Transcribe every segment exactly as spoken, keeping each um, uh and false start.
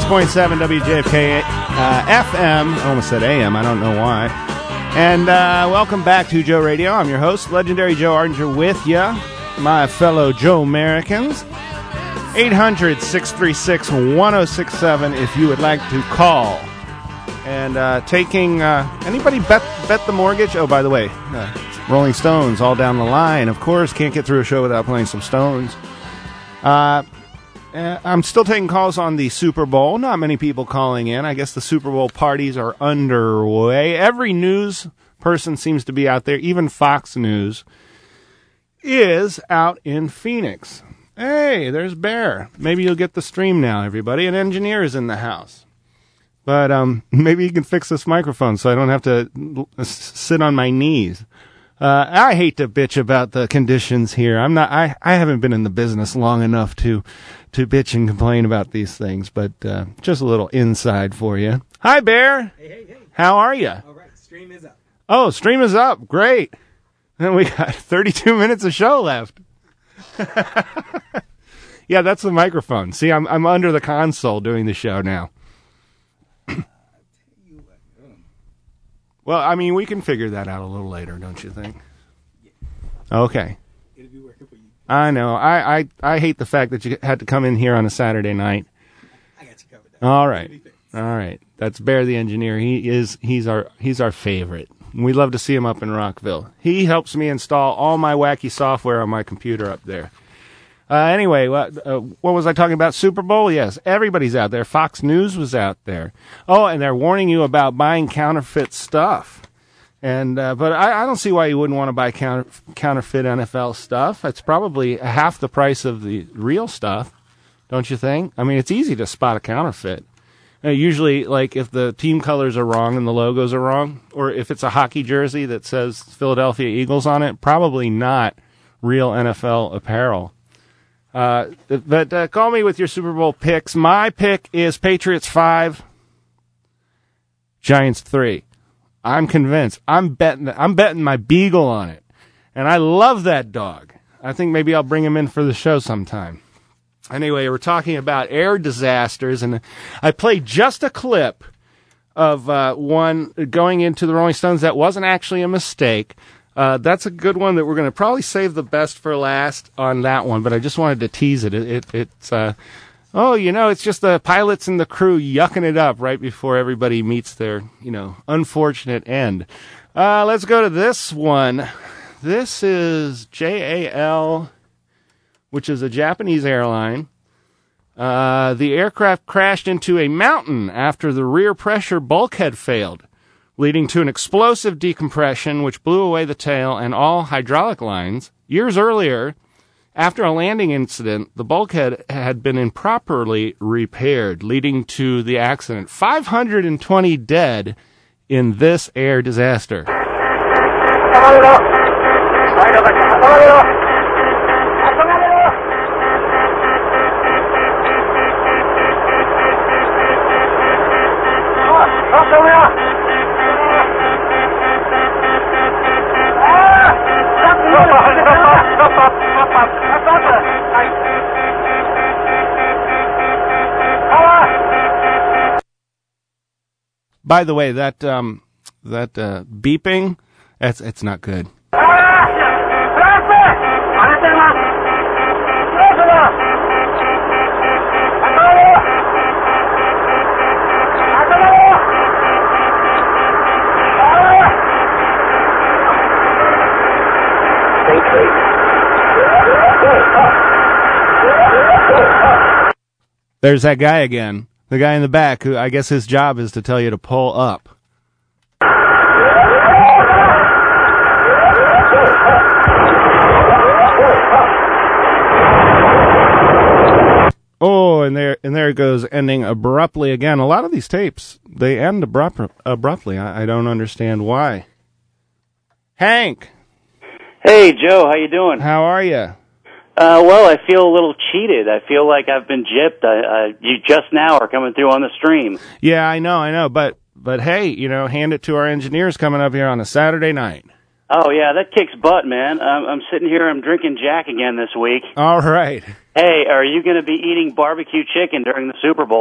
six point seven W J F K uh, F M. I almost said A M. I don't know why. And uh, welcome back to Joe Radio. I'm your host, Legendary Joe Ardinger, with ya, my fellow Joe Americans. eight hundred, six three six, one oh six seven if you would like to call. And uh, taking... Uh, anybody bet bet the mortgage? Oh, by the way, uh, Rolling Stones all down the line. Of course, can't get through a show without playing some Stones. Uh... Uh, I'm still taking calls on the Super Bowl. Not many people calling in. I guess the Super Bowl parties are underway. Every news person seems to be out there. Even Fox News is out in Phoenix. Hey, there's Bear. Maybe you'll get the stream now, everybody. An engineer is in the house. But um, maybe you can fix this microphone so I don't have to l- sit on my knees. Uh, I hate to bitch about the conditions here. I'm not. I, I haven't been in the business long enough to to bitch and complain about these things. But uh, just a little inside for you. Hi, Bear. Hey, hey, hey. How are you? All right, stream is up. Oh, stream is up. Great. And we got thirty-two minutes of show left. Yeah, that's the microphone. See, I'm I'm under the console doing the show now. Well, I mean, we can figure that out a little later, don't you think? Yeah. Okay. It'll be working for you. I know. I, I, I hate the fact that you had to come in here on a Saturday night. I got you covered. Though. All right. All right. That's Bear the engineer. He is he's our he's our favorite. We love to see him up in Rockville. He helps me install all my wacky software on my computer up there. Uh, anyway, what, uh, what was I talking about? Super Bowl? Yes, everybody's out there. Fox News was out there. Oh, and they're warning you about buying counterfeit stuff. And uh, but I, I don't see why you wouldn't want to buy counter, counterfeit N F L stuff. It's probably half the price of the real stuff, don't you think? I mean, it's easy to spot a counterfeit. Uh, usually, like, if the team colors are wrong and the logos are wrong, or if it's a hockey jersey that says Philadelphia Eagles on it, probably not real N F L apparel. Uh, but uh, call me with your Super Bowl picks. My pick is Patriots five, Giants three. I'm convinced. I'm betting. I'm betting my beagle on it, and I love that dog. I think maybe I'll bring him in for the show sometime. Anyway, we're talking about air disasters, and I played just a clip of uh, one going into the Rolling Stones that wasn't actually a mistake. Uh, that's a good one that we're going to probably save the best for last on that one, but I just wanted to tease it. It, it it's, uh, oh, you know, it's just the pilots and the crew yucking it up right before everybody meets their, you know, unfortunate end. Uh, let's go to this one. This is J A L, which is a Japanese airline. Uh, the aircraft crashed into a mountain after the rear pressure bulkhead failed, leading to an explosive decompression which blew away the tail and all hydraulic lines. Years earlier, after a landing incident, the bulkhead had been improperly repaired, leading to the accident. five hundred twenty dead in this air disaster. By the way, that um, that uh, beeping, that's it's not good. There's that guy again. The guy in the back, who I guess his job is to tell you to pull up. Oh, and there and there it goes, ending abruptly again. A lot of these tapes, they end abrupt, abruptly. I, I don't understand why. Hank! Hey, Joe, how you doing? How are you? Uh, well, I feel a little cheated. I feel like I've been gypped. I, I, you just now are coming through on the stream. Yeah, I know, I know. But, but hey, you know, hand it to our engineers coming up here on a Saturday night. Oh, yeah, that kicks butt, man. I'm, I'm sitting here, I'm drinking Jack again this week. All right. Hey, are you going to be eating barbecue chicken during the Super Bowl?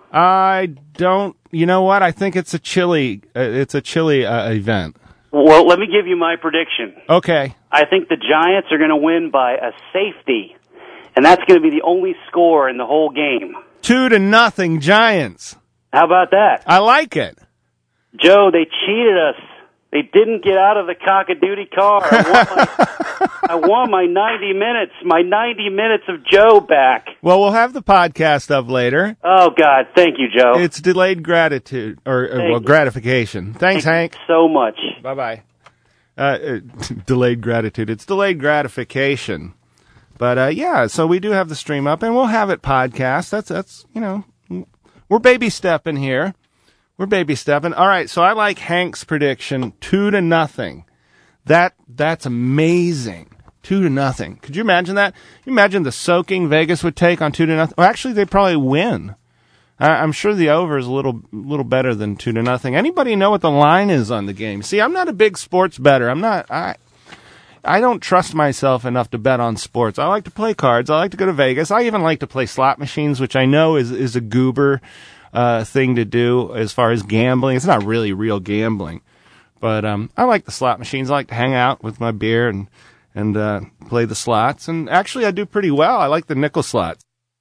I don't. You know what? I think it's a chilly. Uh, it's a chilly uh, event. Well, let me give you my prediction. Okay. I think the Giants are going to win by a safety, and that's going to be the only score in the whole game. Two to nothing, Giants. How about that? I like it. Joe, they cheated us. They didn't get out of the cock-a-doodie car. I want, my, I want my ninety minutes, my ninety minutes of Joe back. Well, we'll have the podcast up later. Oh, God. Thank you, Joe. It's delayed gratitude, or, or well, gratification. Thanks, Thank Hank. you so much. Bye-bye. Uh, uh, delayed gratitude. It's delayed gratification. But, uh, yeah, so we do have the stream up, and we'll have it podcast. That's, that's you know, we're baby stepping here. We're baby stepping. All right, so I like Hank's prediction, two to nothing. That that's amazing. Two to nothing. Could you imagine that? Can you imagine the soaking Vegas would take on two to nothing? Well, actually, they'd probably win. I, I'm sure the over is a little little better than two to nothing. Anybody know what the line is on the game? See, I'm not a big sports bettor. I'm not. I I don't trust myself enough to bet on sports. I like to play cards. I like to go to Vegas. I even like to play slot machines, which I know is is a goober Uh, thing to do as far as gambling. It's not really real gambling, but um, I like the slot machines. I like to hang out with my beer and and uh, play the slots. And actually, I do pretty well. I like the nickel slots.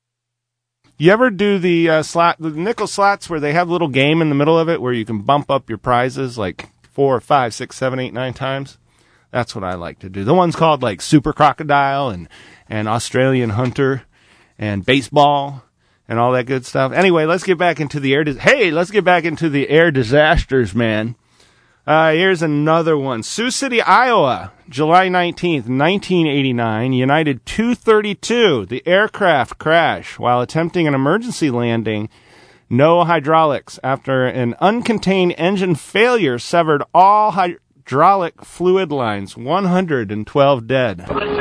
You ever do the uh, slot, the nickel slots where they have a little game in the middle of it where you can bump up your prizes like four, five, six, seven, eight, nine times? That's what I like to do. The ones called like Super Crocodile and and Australian Hunter and baseball and all that good stuff. Anyway, let's get back into the air. Dis- hey, let's get back into the air disasters, man. Uh, here's another one. Sioux City, Iowa, July nineteenth, nineteen eighty-nine, United two thirty-two. The aircraft crash while attempting an emergency landing. No hydraulics after an uncontained engine failure severed all hydraulic fluid lines. one hundred twelve dead.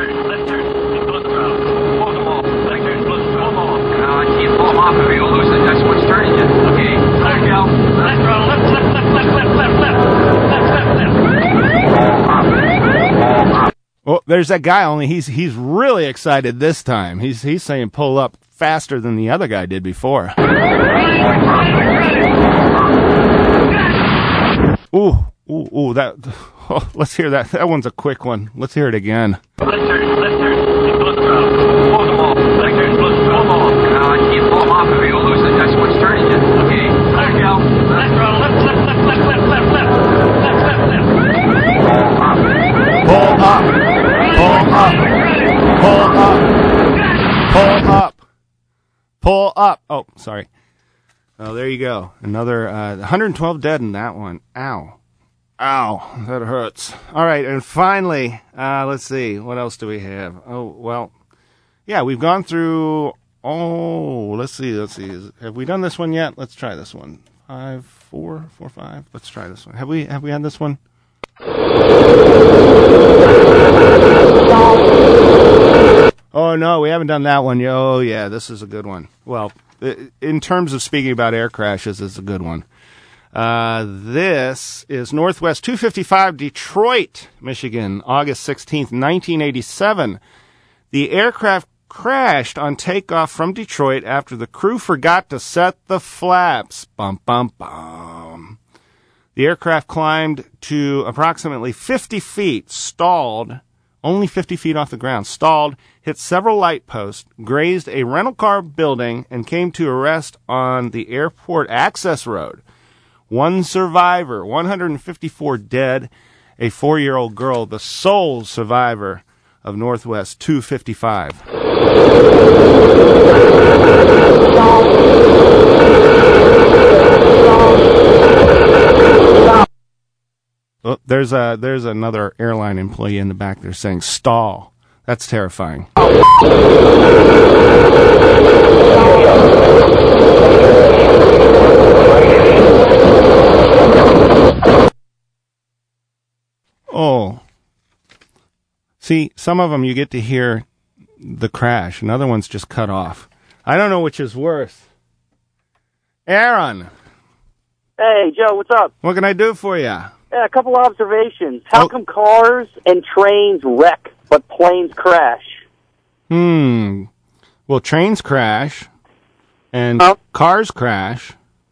Off if you'll lose it. That's what's turning you. Okay. There you go. Left throttle. Left, left, left, left, left, left, left. Left, left, left. Well, there's that guy, only he's he's really excited this time. He's he's saying pull up faster than the other guy did before. Ooh, ooh, ooh, that oh, let's hear that. That one's a quick one. Let's hear it again. Left turn, left turn. Close the throttle. Close them all. Left turn, close them all. Uh, keep them off if you'll lose it. That's what's turning you. Okay. There you go. Left throttle. Left, left, left, left, left, left, left. Left, left, left. Pull up. Pull up. Pull up. Pull up. Pull up. Oh, sorry. Oh, there you go. Another uh, one hundred twelve dead in that one. Ow. Ow. That hurts. All right, and finally, uh, let's see. What else do we have? Oh, well, yeah, we've gone through... Oh, let's see. Let's see. Is, have we done this one yet? Let's try this one. Five, four, four, five. Let's try this one. Have we Have we had this one? Oh, no, we haven't done that one. Oh, yeah, this is a good one. Well, in terms of speaking about air crashes, it's a good one. Uh, this is Northwest two fifty-five, Detroit, Michigan, August sixteenth, nineteen eighty-seven. The aircraft crashed on takeoff from Detroit after the crew forgot to set the flaps. Bum, bum, bum. The aircraft climbed to approximately fifty feet, stalled, only fifty feet off the ground, stalled, hit several light posts, grazed a rental car building, and came to a rest on the airport access road. One survivor, one hundred fifty-four dead, a four-year-old girl, the sole survivor of Northwest two fifty-five. Oh, there's a there's another airline employee in the back there saying stall. That's terrifying. Oh. See, some of them you get to hear the crash, and other ones just cut off. I don't know which is worse. Aaron. Hey, Joe, what's up? What can I do for you? Yeah, a couple observations. How Oh. come cars and trains wreck, but planes crash? Hmm. Well, trains crash, and Huh? cars crash,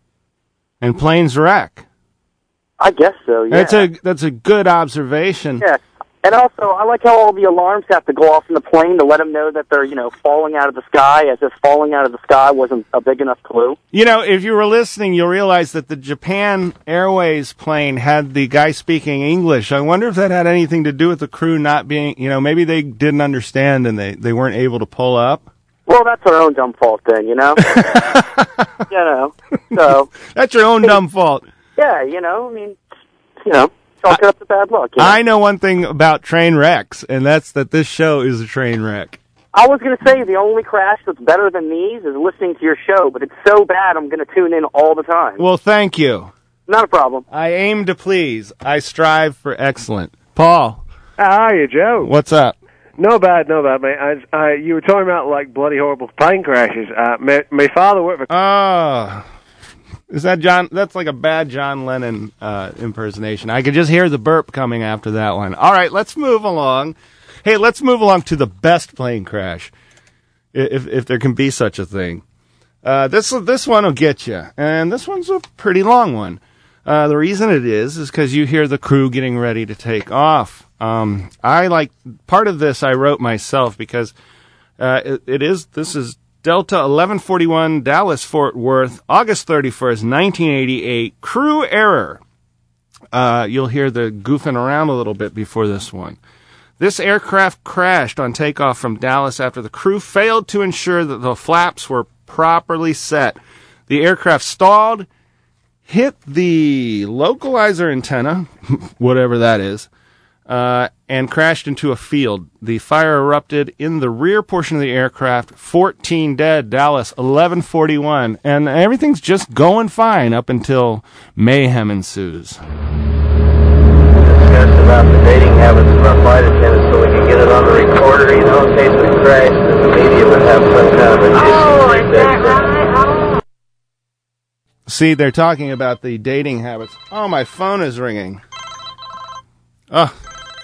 and planes wreck. I guess so, yeah. That's a that's a good observation. Yeah. And also, I like how all the alarms have to go off in the plane to let them know that they're, you know, falling out of the sky, as if falling out of the sky wasn't a big enough clue. You know, if you were listening, you'll realize that the Japan Airways plane had the guy speaking English. I wonder if that had anything to do with the crew not being, you know, maybe they didn't understand and they, they weren't able to pull up. Well, that's our own dumb fault then, you know? you know, so... That's your own dumb fault. Yeah, you know, I mean, you know, chalk it up to bad luck. You know? I know one thing about train wrecks, and that's that this show is a train wreck. I was going to say the only crash that's better than these is listening to your show, but it's so bad I'm going to tune in all the time. Well, thank you. Not a problem. I aim to please. I strive for excellent. Paul. How are you, Joe? What's up? No bad, no bad, mate. I, I, you were talking about, like, bloody horrible plane crashes. Uh, my, my father worked for... Oh, is that John? That's like a bad John Lennon uh, impersonation. I could just hear the burp coming after that one. All right, let's move along. Hey, let's move along to the best plane crash, if if there can be such a thing. Uh, this this one will get you, and this one's a pretty long one. Uh, the reason it is is because you hear the crew getting ready to take off. Um, I like part of this I wrote myself because uh, it, it is this is Delta eleven forty-one Dallas Fort Worth, August thirty-first, nineteen eighty-eight. Crew error. Uh, you'll hear the goofing around a little bit before this one. This aircraft crashed on takeoff from Dallas after the crew failed to ensure that the flaps were properly set. The aircraft stalled, hit the localizer antenna, whatever that is, uh, and crashed into a field. The fire erupted in the rear portion of the aircraft. fourteen dead, Dallas, eleven forty-one. And everything's just going fine up until mayhem ensues. Discussed about the dating habits of our flight attendants so we can get it on the recorder, you know, in case we crash, that the media would have some kind of a Oh, is that right? See, they're talking about the dating habits. Oh, my phone is ringing. Oh.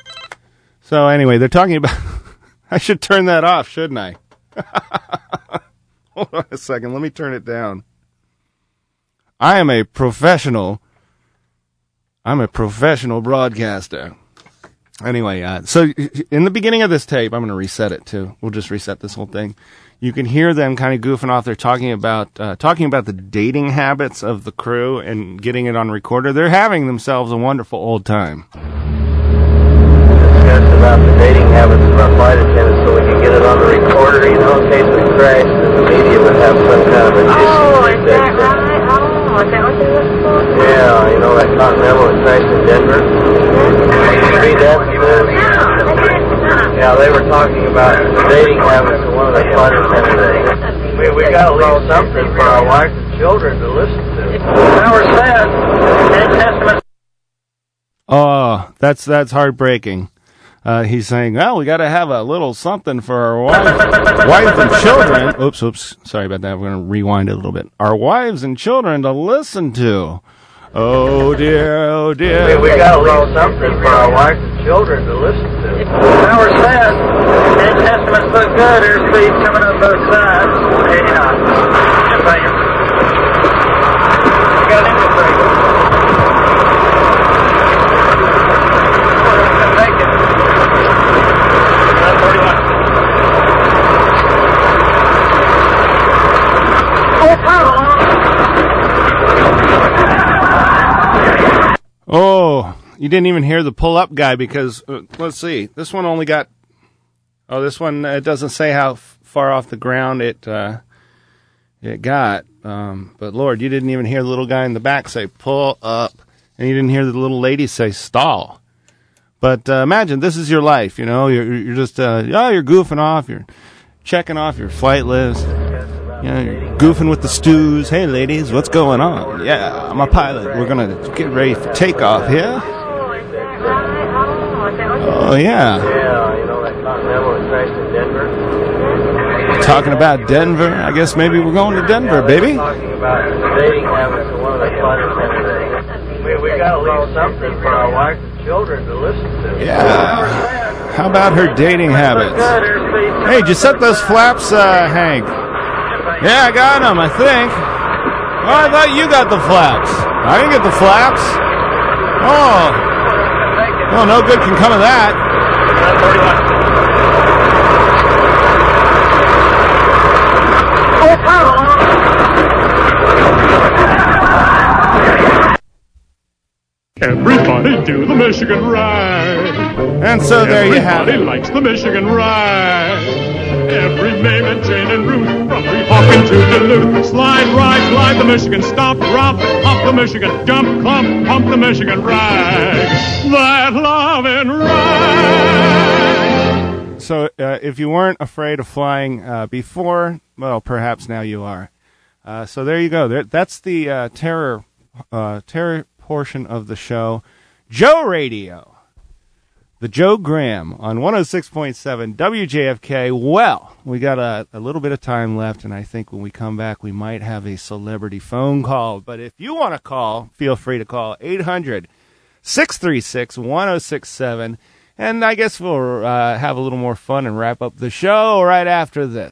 So anyway, they're talking about... I should turn that off, shouldn't I? Hold on a second. Let me turn it down. I am a professional... I'm a professional broadcaster. Anyway, uh, so in the beginning of this tape, I'm going to reset it too. We'll just reset this whole thing. You can hear them kind of goofing off. They're talking about uh, talking about the dating habits of the crew and getting it on recorder. They're having themselves a wonderful old time. Discussed about the dating habits of our flight attendants so we can get it on the recorder, you know, in case we crash, that the media would have some kind of a Oh, is that right? Oh, is that what you're looking for? Yeah, you know that Continental that crashed in Denver? Did you read that? Yeah, they were talking about the dating habits of one of the flight attendants. We we got to leave something for our wives and children to listen to. Our said, New Testament. Oh, that's that's heartbreaking. Uh, he's saying, well, we got to have a little something for our wives, wives and children. Oops, oops. Sorry about that. We're going to rewind it a little bit. Our wives and children to listen to. Oh, dear, oh, dear. We, we got to leave something for our wives and children to listen to. Our said, New Testament's look good. There's speed coming up both sides. Hey, you know, just saying. We got an engine break. Oh, you didn't even hear the pull-up guy because, uh, let's see, this one only got, oh, this one, uh, it doesn't say how f- far off the ground it uh, it got. Um, but, Lord, you didn't even hear the little guy in the back say, pull up. And you didn't hear the little lady say, stall. But uh, imagine, this is your life, you know. You're, you're just, uh, oh, you're goofing off. You're checking off your flight list. You know, you're goofing with the stews. Hey, ladies, what's going on? Yeah, I'm a pilot. We're going to get ready for takeoff here. Oh, yeah. Yeah, you know that Continental that crashed in Denver? Talking about Denver. I guess maybe we're going to Denver, yeah, baby. Talking about the dating habits of one of the flight attendants. We, we got to leave something for our wives and children to listen to. Yeah. How about her dating habits? Hey, did you set those flaps, uh, Hank? Yeah, I got them, I think. Oh, I thought you got the flaps. I didn't get the flaps. Oh. Well, no good can come of that. Everybody do the Michigan ride. And so there you have it. Everybody likes the Michigan ride. Every Maine and Jane and Ruth, from Weehawken to Duluth. Slide, ride, glide the Michigan, stop, drop, hop the Michigan, jump, clump, pump the Michigan ride. That loving ride. So uh, if you weren't afraid of flying uh, before, well, perhaps now you are. Uh, so there you go. There, that's the uh, terror, uh, terror portion of the show. Joe Radio. The Joe Graham on one oh six point seven W J F K. Well, we got a, a little bit of time left, and I think when we come back, we might have a celebrity phone call. But if you want to call, feel free to call eight hundred, six three six, one oh six seven. And I guess we'll uh, have a little more fun and wrap up the show right after this.